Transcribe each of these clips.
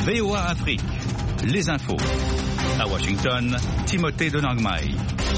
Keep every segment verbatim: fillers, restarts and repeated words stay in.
V O A Afrique, les infos. À Washington, Timothée de Nangmai.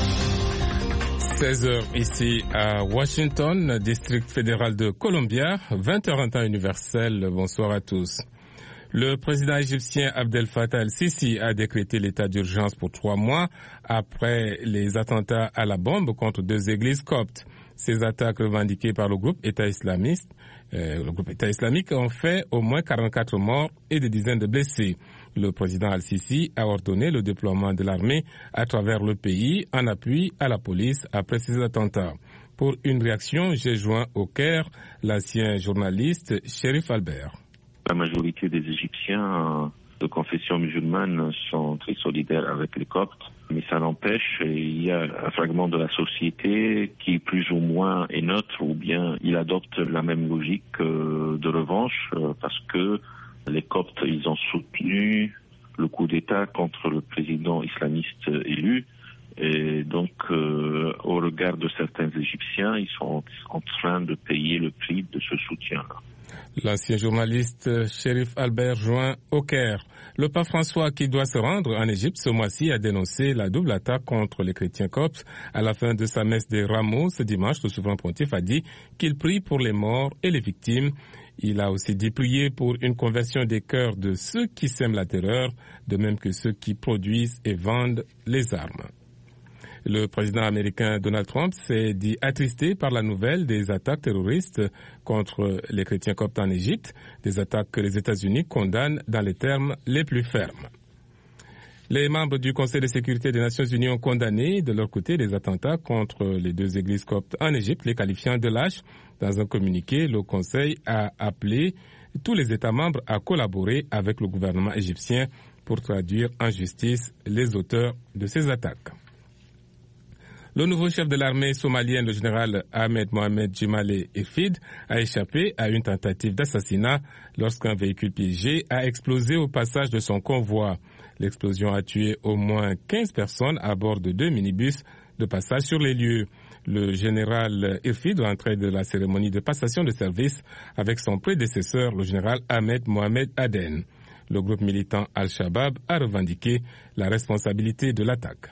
seize heures ici à Washington, district fédéral de Columbia, vingt heures en temps universel. Bonsoir à tous. Le président égyptien Abdel Fattah el-Sisi a décrété l'état d'urgence pour trois mois après les attentats à la bombe contre deux églises coptes. Ces attaques revendiquées par le groupe État islamiste, euh, le groupe État islamique ont fait au moins quarante-quatre morts et des dizaines de blessés. Le président al-Sisi a ordonné le déploiement de l'armée à travers le pays en appui à la police après ces attentats. Pour une réaction, j'ai joint au Caire l'ancien journaliste Cherif Albert. La majorité des Égyptiens de confession musulmane sont très solidaires avec les Coptes, mais ça n'empêche, il y a un fragment de la société qui plus ou moins est neutre ou bien il adopte la même logique de revanche parce que les Coptes, ils ont soutenu le coup d'État contre le président islamiste élu. Et donc, euh, au regard de certains Égyptiens, ils sont en train de payer le prix de ce soutien-là. L'ancien journaliste Cherif Albert joint au Caire. Le pape François, qui doit se rendre en Égypte ce mois-ci, a dénoncé la double attaque contre les chrétiens coptes. À la fin de sa messe des Rameaux ce dimanche, le souverain pontife a dit qu'il prie pour les morts et les victimes. Il a aussi dit prier pour une conversion des cœurs de ceux qui sèment la terreur, de même que ceux qui produisent et vendent les armes. Le président américain Donald Trump s'est dit attristé par la nouvelle des attaques terroristes contre les chrétiens coptes en Égypte, des attaques que les États-Unis condamnent dans les termes les plus fermes. Les membres du Conseil de sécurité des Nations Unies ont condamné de leur côté les attentats contre les deux églises coptes en Égypte, les qualifiant de lâches. Dans un communiqué, le Conseil a appelé tous les États membres à collaborer avec le gouvernement égyptien pour traduire en justice les auteurs de ces attaques. Le nouveau chef de l'armée somalienne, le général Ahmed Mohamed Jimale Efid, a échappé à une tentative d'assassinat lorsqu'un véhicule piégé a explosé au passage de son convoi. L'explosion a tué au moins quinze personnes à bord de deux minibus de passage sur les lieux. Le général Efid rentrait de la cérémonie de passation de service avec son prédécesseur, le général Ahmed Mohamed Aden. Le groupe militant Al-Shabaab a revendiqué la responsabilité de l'attaque.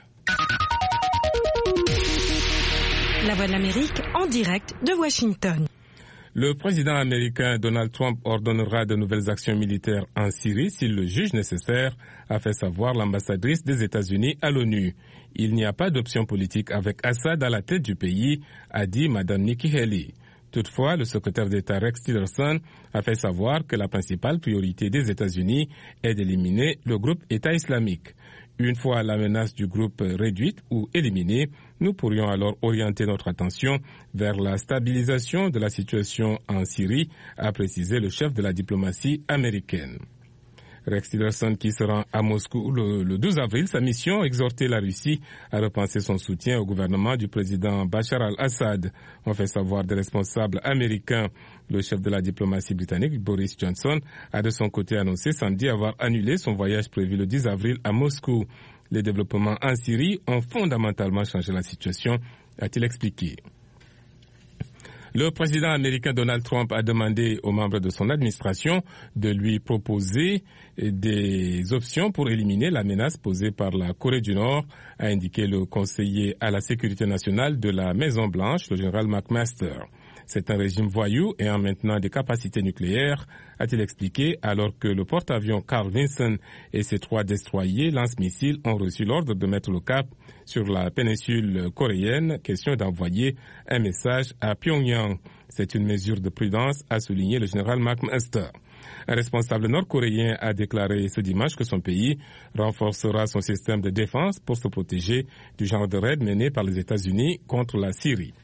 La Voix de l'Amérique en direct de Washington. Le président américain Donald Trump ordonnera de nouvelles actions militaires en Syrie s'il le juge nécessaire, a fait savoir l'ambassadrice des États-Unis à l'ONU. Il n'y a pas d'option politique avec Assad à la tête du pays, a dit Mme Nikki Haley. Toutefois, le secrétaire d'État Rex Tillerson a fait savoir que la principale priorité des États-Unis est d'éliminer le groupe État islamique. Une fois la menace du groupe réduite ou éliminée, nous pourrions alors orienter notre attention vers la stabilisation de la situation en Syrie, a précisé le chef de la diplomatie américaine. Rex Tillerson, qui se rend à Moscou le, le douze avril, sa mission a exhorté la Russie à repenser son soutien au gouvernement du président Bachar al-Assad. On fait savoir des responsables américains. Le chef de la diplomatie britannique, Boris Johnson, a de son côté annoncé samedi avoir annulé son voyage prévu le dix avril à Moscou. Les développements en Syrie ont fondamentalement changé la situation, a-t-il expliqué. Le président américain Donald Trump a demandé aux membres de son administration de lui proposer des options pour éliminer la menace posée par la Corée du Nord, a indiqué le conseiller à la sécurité nationale de la Maison-Blanche, le général McMaster. C'est un régime voyou ayant maintenant des capacités nucléaires, a-t-il expliqué, alors que le porte-avions Carl Vinson et ses trois destroyers lance-missiles ont reçu l'ordre de mettre le cap sur la péninsule coréenne, question d'envoyer un message à Pyongyang. C'est une mesure de prudence, a souligné le général McMaster. Un responsable nord-coréen a déclaré ce dimanche que son pays renforcera son système de défense pour se protéger du genre de raid mené par les États-Unis contre la Syrie.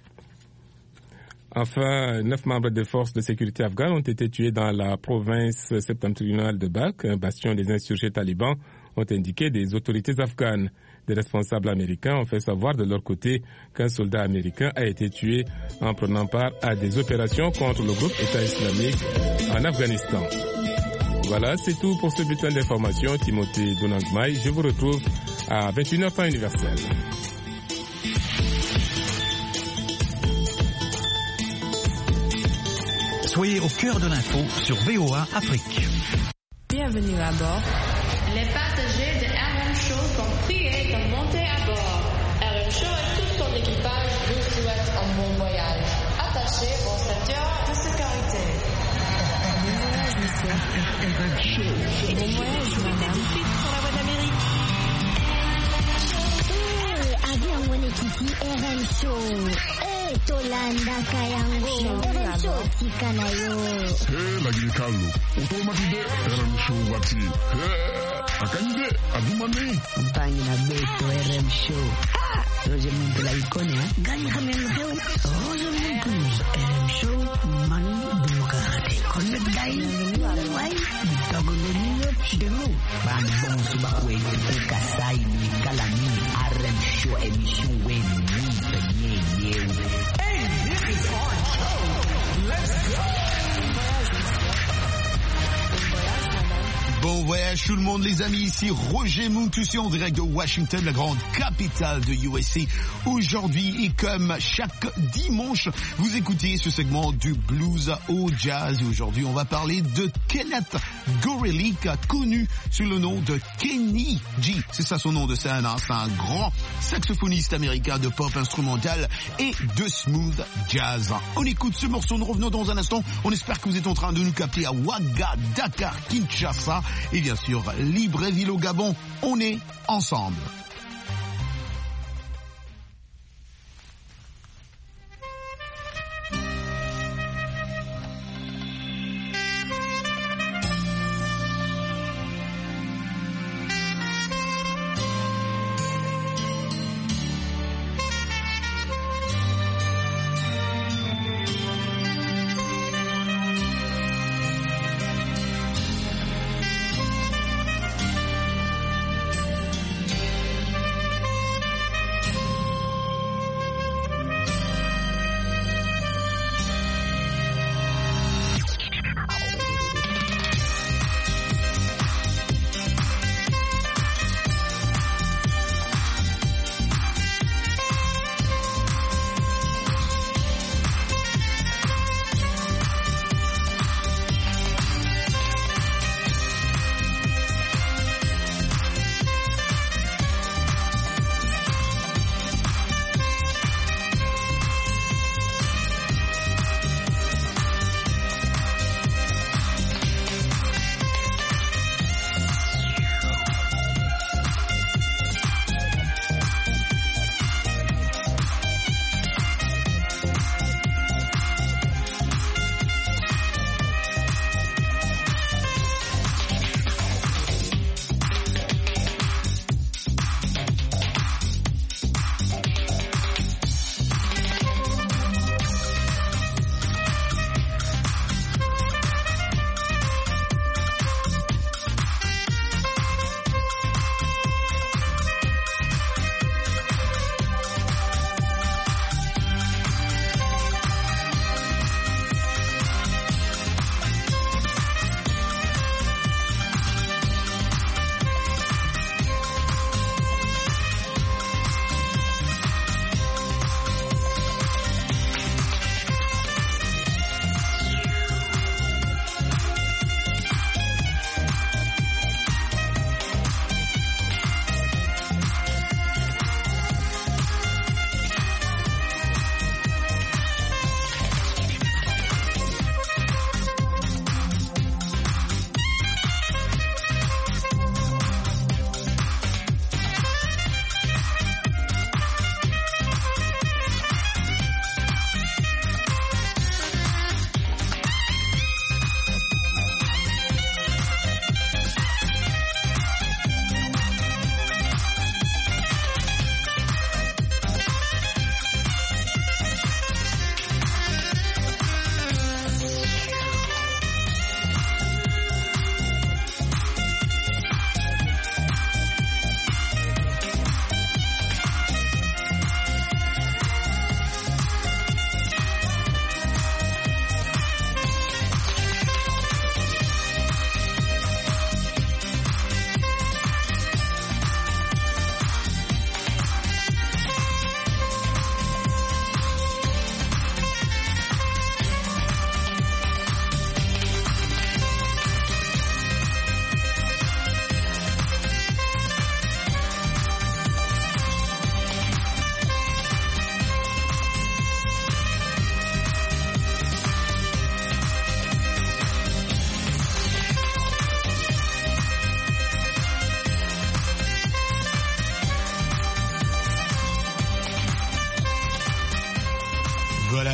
Enfin, neuf membres des forces de sécurité afghanes ont été tués dans la province septentrionale de Balkh, un bastion des insurgés talibans, ont indiqué des autorités afghanes. Des responsables américains ont fait savoir de leur côté qu'un soldat américain a été tué en prenant part à des opérations contre le groupe État islamique en Afghanistan. Voilà, c'est tout pour ce bulletin d'information. Timothée de Nangmai, je vous retrouve à vingt et une heures temps universel. Soyez au cœur de l'info sur V O A Afrique. Bienvenue à bord. Les passagers de R M Show sont priés de monter à bord. R M Show et tout son équipage vous souhaitent un bon voyage. Attachez vos ceintures de sécurité. Bon voyage, monsieur. R M Show. Bon voyage, madame. Tout de suite sur la voie de l'Amérique. Eh, avion mwenyekiti R M Show. Eh, tolanda kayango. R M Show tikanayo. Eh, lagi kalu. Utomatude R M Show wati. Eh, akande adumane. Mpangi na beto R M Show. Ah, Roger Muntu la ikone ha. Gani kame mkeu. Roger Muntu R M Show manu bumukahate. Connect dai. Wai. Dogo leniyo demu. Bang bong subakwe kuka sai ni kalami R M Show emission when ni penye yew. Hey, this is our show. Let's go. Bon voyage tout le monde les amis, ici Roger Mountoussi en direct de Washington, la grande capitale de U S A. Aujourd'hui et comme chaque dimanche, vous écoutez ce segment du blues au jazz. Et aujourd'hui on va parler de Kenneth Gorelick, connu sous le nom de Kenny G. C'est ça son nom de scène, hein. C'est un grand saxophoniste américain de pop instrumental et de smooth jazz. On écoute ce morceau, nous revenons dans un instant. On espère que vous êtes en train de nous capter à Ouaga, Dakar, Kinshasa. Et bien sûr, Libreville au Gabon, on est ensemble.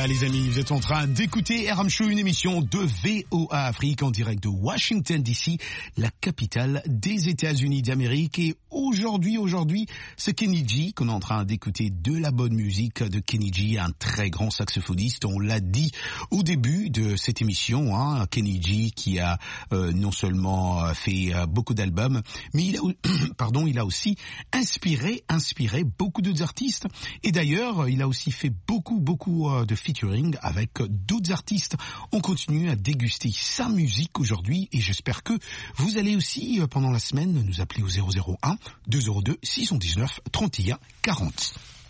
Voilà les amis, vous êtes en train d'écouter R M Show, une émission de V O A Afrique en direct de Washington D C, la capitale des États-Unis d'Amérique. Et aujourd'hui, aujourd'hui, c'est Kenny G qu'on est en train d'écouter, de la bonne musique de Kenny G, un très grand saxophoniste. On l'a dit au début de cette émission, hein, Kenny G qui a euh, non seulement fait euh, beaucoup d'albums, mais il a, pardon, il a aussi inspiré, inspiré beaucoup d'autres artistes. Et d'ailleurs, il a aussi fait beaucoup, beaucoup euh, de featuring avec d'autres artistes. On continue à déguster sa musique aujourd'hui et j'espère que vous allez aussi euh, pendant la semaine nous appeler au zéro zéro un deux zéro deux six cent dix-neuf trente et un quarante.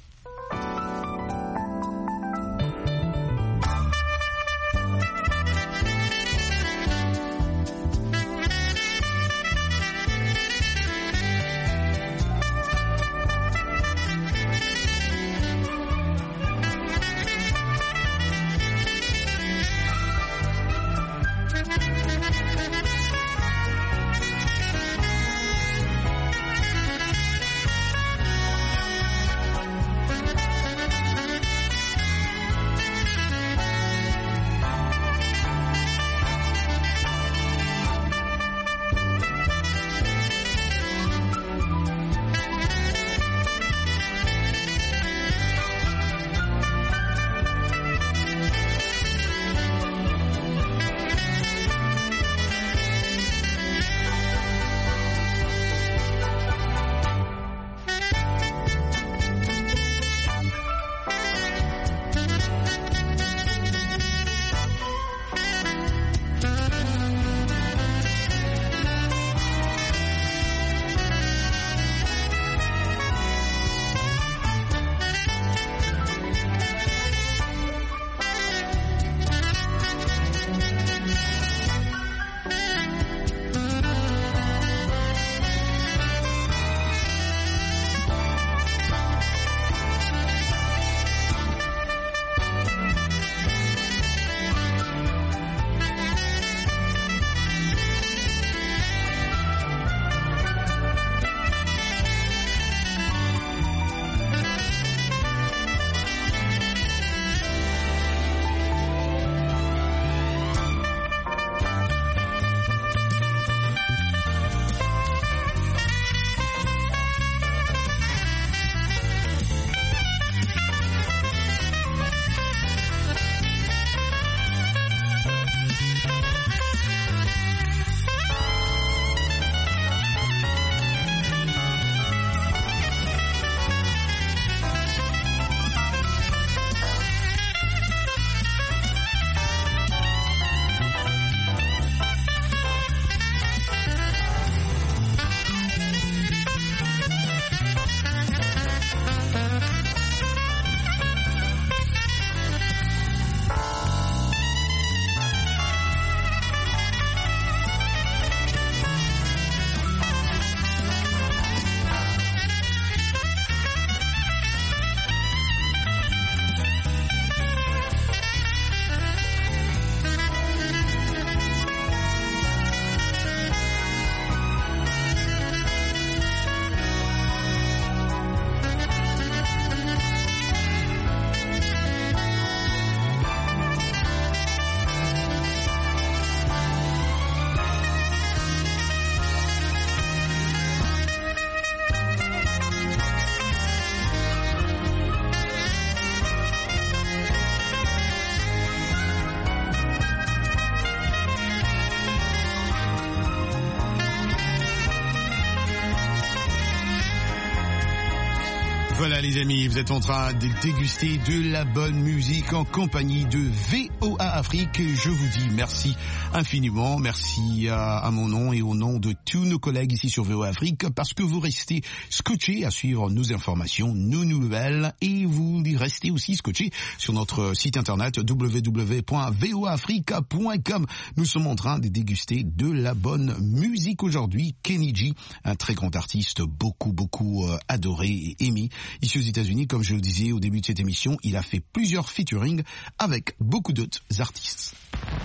Voilà les amis, vous êtes en train de déguster de la bonne musique en compagnie de V O A Afrique. Je vous dis merci infiniment, merci à, à mon nom et au nom de tous nos collègues ici sur V O A Afrique parce que vous restez scotchés à suivre nos informations, nos nouvelles et vous restez aussi scotchés sur notre site internet w w w point v o a africa point com. Nous sommes en train de déguster de la bonne musique aujourd'hui. Kenny G, un très grand artiste, beaucoup beaucoup euh, adoré et aimé ici aux États-Unis. Comme je le disais au début de cette émission, il a fait plusieurs featuring avec beaucoup d'autres artistes.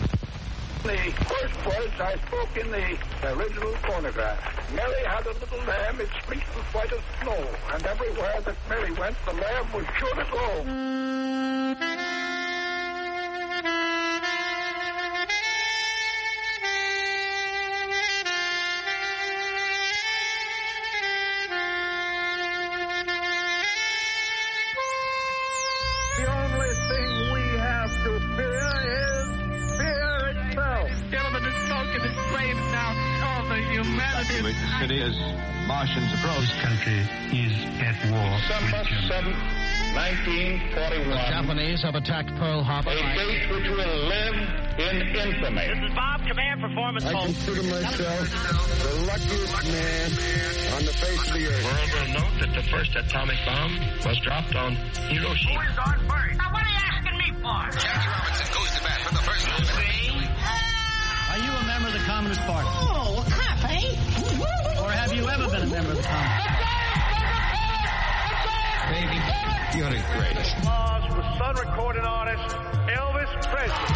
The first words I spoke in the original phonograph. Mary had a little lamb, its fleece was white as snow, and everywhere that Mary went, the lamb was sure to go. evacuate the city as Martians approach. This country is at war. December seventh, nineteen forty-one. The Japanese have attacked Pearl Harbor. A date which will live in infamy. This is Bob, Command Performance. I consider myself the luckiest man on the face of the earth. The world will note that the first atomic bomb was dropped on Hiroshima. Who is on first? Now, what are you asking me for? Jackie Robinson goes to bat for the first time. Are you a member of the Communist Party? Oh, crap, eh? Or have you ever been a member of the Communist Party? Baby, you're the greatest. Mars with sun recording artist Elvis Presley.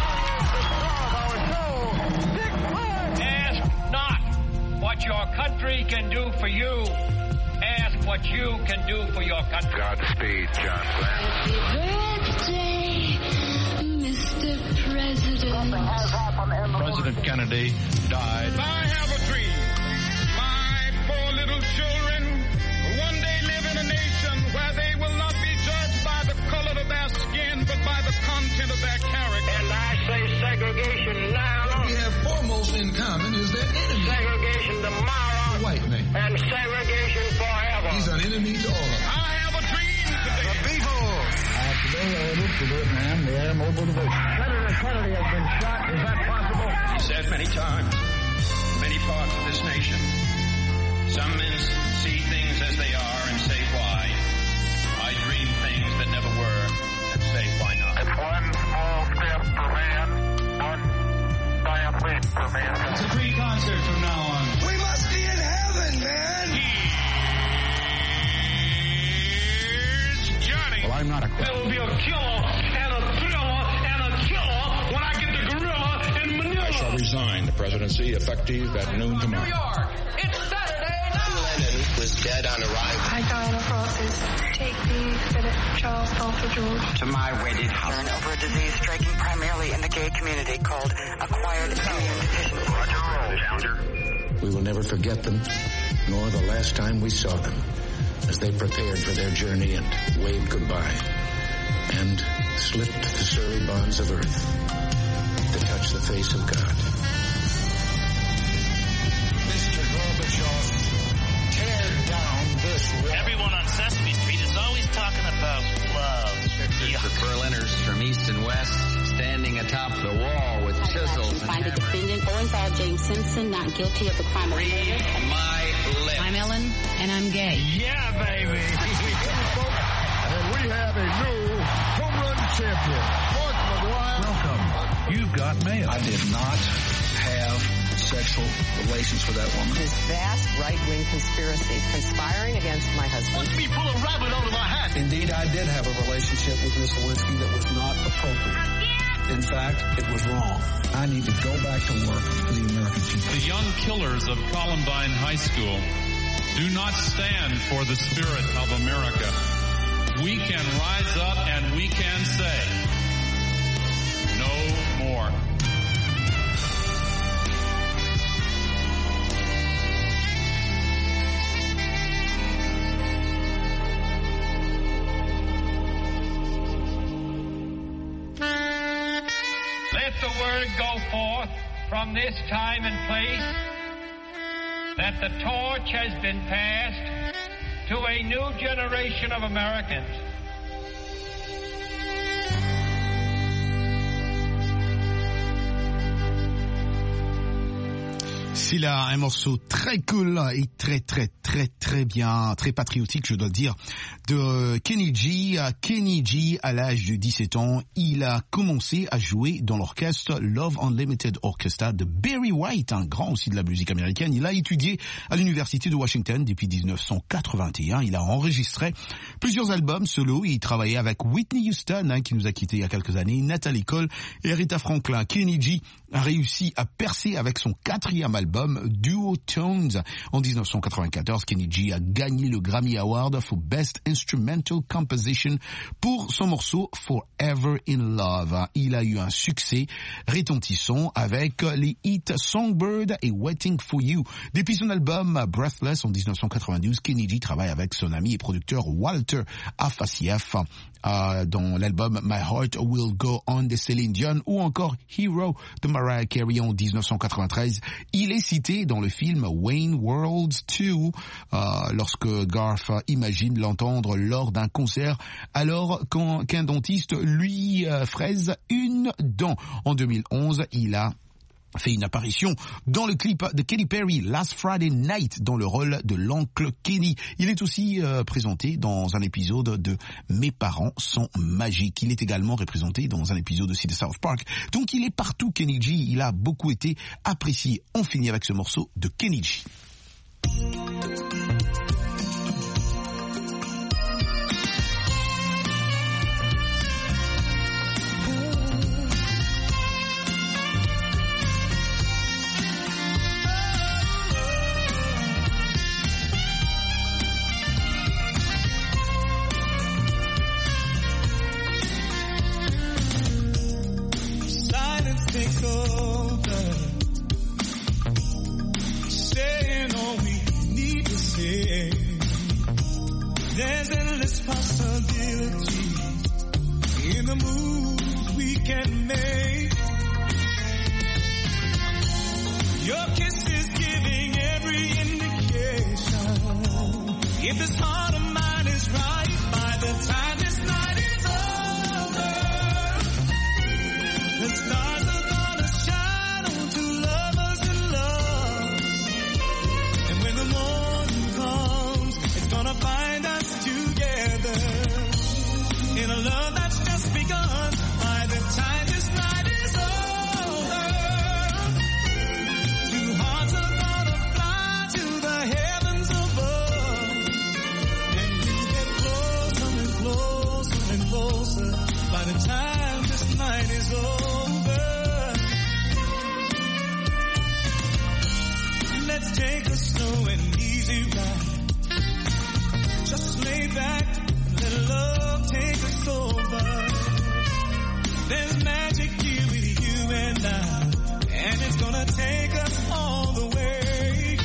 Ask not what your country can do for you. Ask what you can do for your country. Godspeed, John Glenn. Happy birthday, Mister President. President Kennedy died. I have a dream. My four little children will one day live in a nation where they will not be judged by the color of their skin, but by the content of their character. And I say segregation now. What we have foremost in common is their enemy. Segregation tomorrow. The white man. And segregation forever. He's an enemy to all of us. I have a dream today. The people. I have today ordered to Vietnam the air mobile division. Senator Kennedy has been shot. Is that possible? He said many times, many parts of this nation, some men see things as they are and say why. I dream things that never were and say why not. It's one small step for man, one giant leap for mankind. It's a free concert from now on. We must be in heaven, man. Here's Johnny. Well, I'm not a There will be a killer and a thriller and a killer when I get the gorilla in Manila. I shall resign the presidency effective at noon tomorrow. New York, it's Saturday night. Lennon was dead on arrival. I, Diana Francis, take thee, Philip Charles Arthur George, to my wedded house. Learn over a disease striking primarily in the gay community called acquired immune deficiency. We will never forget them, nor the last time we saw them, as they prepared for their journey and waved goodbye, and slipped the surly bonds of earth to touch the face of God. Mister Gorbachev, tear down this wall. Everyone on Sesame Street is always talking about love. Pictures of Berliners from east and west standing atop the wall with chisels. Find the defendant, Orenthal James Simpson, not guilty of the crime of murder. My lips. I'm Ellen, and I'm gay. Yeah, baby. And we have a new home run champion, Mark McGwire. Welcome. You've got mail. I did not have sexual relations with that woman. This vast right-wing conspiracy conspiring against my husband. Let me pull a rabbit out of my hat. Indeed, I did have a relationship with Miss Lewinsky that was not appropriate. In fact, it was wrong. I need to go back to work for the American people. The young killers of Columbine High School do not stand for the spirit of America. We can rise up and we can say, no more. Let the word go forth from this time and place that the torch has been passed to a new generation of Americans. C'est là un morceau très cool et très très très très bien, très patriotique je dois le dire, de Kenny G. Kenny G, à l'âge de dix-sept ans, il a commencé à jouer dans l'orchestre Love Unlimited Orchestra de Barry White, un grand aussi de la musique américaine. Il a étudié à l'université de Washington depuis dix-neuf cent quatre-vingt-un. Il a enregistré plusieurs albums solo et il travaillait avec Whitney Houston, hein, qui nous a quittés il y a quelques années, Natalie Cole et Aretha Franklin. Kenny G a réussi à percer avec son quatrième album Duo Tones en dix-neuf cent quatre-vingt-quatorze Kenny G a gagné le Grammy Award for Best Instrumental Composition pour son morceau Forever in Love. Il a eu un succès retentissant avec les hits Songbird et Waiting for You. Depuis son album Breathless en dix-neuf cent quatre-vingt-douze, Kenny G travaille avec son ami et producteur Walter Afassieff euh, dans l'album My Heart Will Go On de Céline Dion ou encore Hero de Mariah Carey en dix-neuf cent quatre-vingt-treize. Il est cité dans le film Wayne World deux euh, lorsque Garth imagine l'entendre lors d'un concert alors qu'un, qu'un dentiste lui euh, fraise une dent. En deux mille onze, il a fait une apparition dans le clip de Katy Perry, Last Friday Night, dans le rôle de l'oncle Kenny. Il est aussi euh, présenté dans un épisode de Mes parents sont magiques. Il est également représenté dans un épisode aussi de South Park. Donc il est partout, Kenny G. Il a beaucoup été apprécié. On finit avec ce morceau de Kenny G. Take over, saying all we need to say. There's endless possibility in the moves we can make. Your kiss is giving every indication. If this heart of mine is right, by the time this night is over, the stars are in a love that's just begun. By the time this night is over, two hearts are gonna fly to the heavens above, and we get closer and closer and closer. By the time this night is over, let's take a slow and easy ride. Just lay back. Let love take us over. There's magic here with you and I, and it's gonna take us all the way.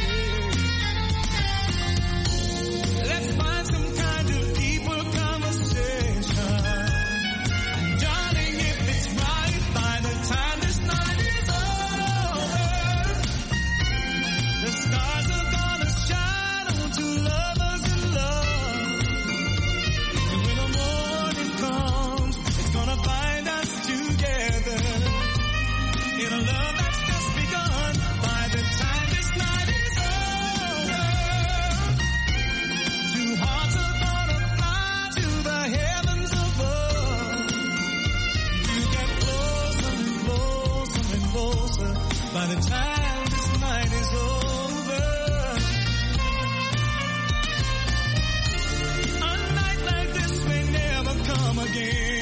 Let's find some kind of deeper conversation. Darling, if it's right, by the time this night is over, the stars are gonna shine onto lovers in love. Find us together in a love that's just begun. By the time this night is over, two hearts are gonna fly to the heavens above. You get closer and closer and closer. By the time this night is over, a night like this may never come again.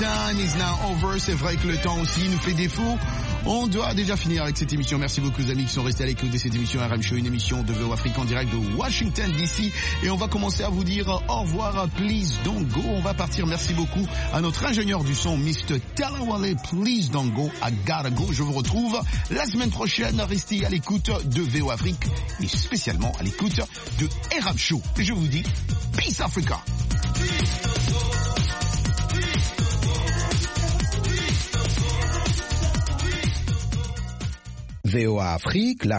time is now over. C'est vrai que le temps aussi nous fait défaut. On doit déjà finir avec cette émission. Merci beaucoup aux amis qui sont restés à l'écoute de cette émission R M Show, une émission de V O Afrique en direct de Washington D C. Et on va commencer à vous dire au revoir. Please don't go. On va partir. Merci beaucoup à notre ingénieur du son, mister Talawale. Please don't go. I gotta go. Je vous retrouve la semaine prochaine. Restez à l'écoute de V O Afrique et spécialement à l'écoute de R M Show. Et je vous dis Peace Africa. V O A Afrique, la